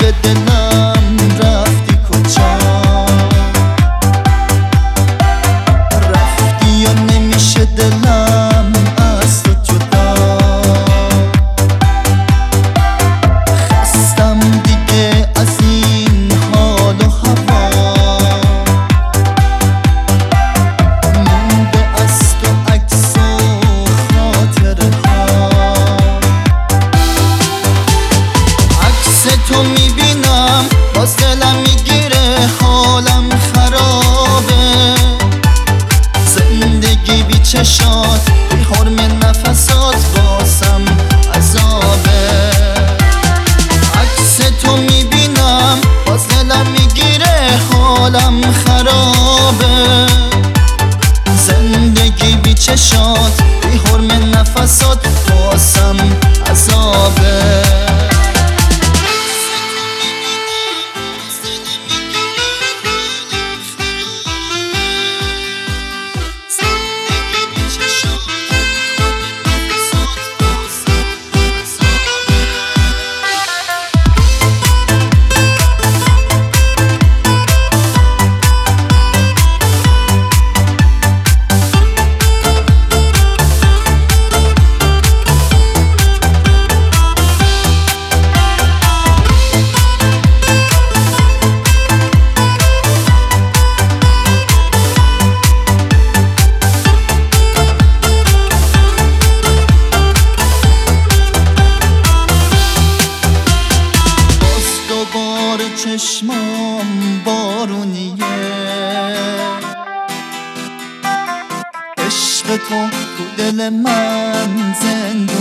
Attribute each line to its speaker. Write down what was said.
Speaker 1: نمیشه دلم رفتی کجا، رفتی یا نمیشه دلم از تو جدا. خستم دیگه از این حال و هوا، مونده از تو عکس و خاطره ها. عکس تو میبینم باز دلم میگیره، حالم خرابه. زندگی بی چشات، بی حرم نفسات، واسم عذابه. عکس تو میبینم باز دلم میگیره، حالم خرابه. زندگی بی چشات، بی حرم نفسات، واسم عذابه. چشمام بارونیه، عشق تو دل من زنده